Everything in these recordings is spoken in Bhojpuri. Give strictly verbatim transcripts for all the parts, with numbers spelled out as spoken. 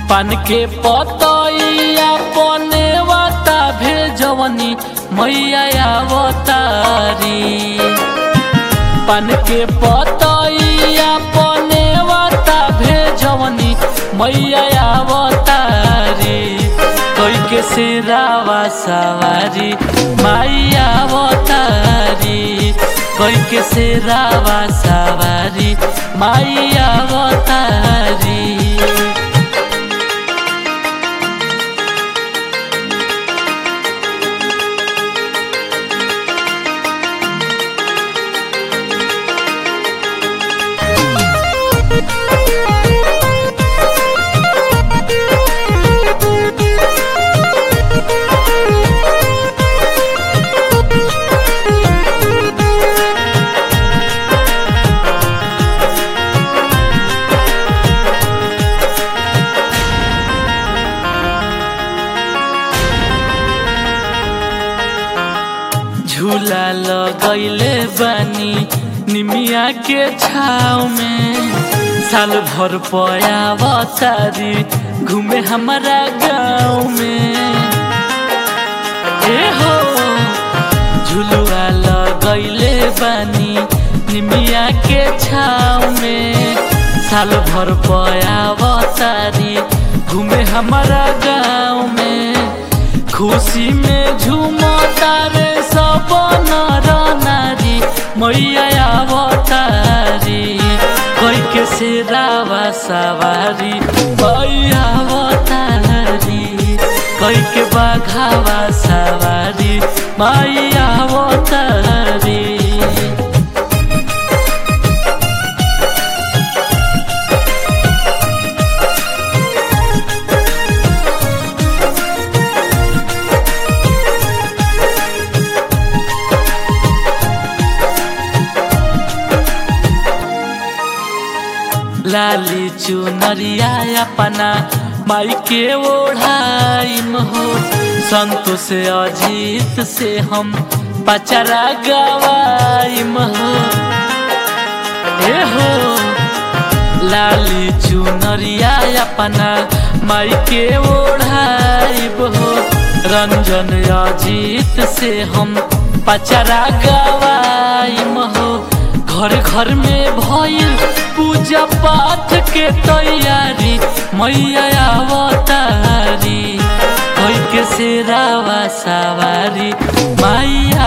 पान के पतैया पने वाता भेजवनी मैया अवतारी। पान के पतैया पने वाता भेजवनी मैया अवतारी। कोई के सिरावा सवारी मैया अवतारी। कोई के सिरावा सवारी मैया अवतारी। झूला लगैले बानी निमिया के छाव में। साल भर पयावतारी घूमे हमारा गाँव में। ए हो झूलुआ लगैले बानी निमिया के छाव में। साल भर पयावतारी घूमे हमारा गाँव में। खुशी में झूमता रे सब नर नारी मैया अवतारी। कोई के सिरावा सवारी मैया अवतारी। कोई के बाघावा सवारी मैया अवतारी। लाली चुनरिया अपना माई के ओढ़ाइम हो। संतोष अजीत से हम पचरा गवाइम हो। ए हो लाली चुनरिया अपना माई के ओढ़ाइब हो। रंजन अजीत से हम पचरा गवाइम हो। घर घर में भइल पूजा पाठ के तैयारी मैया अवतारी। कोई के सिरावा सवारी मैया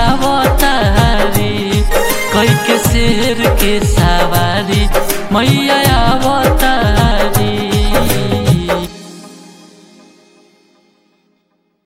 अवतारी। कोई के शेर के सवारी मैया अवतारी।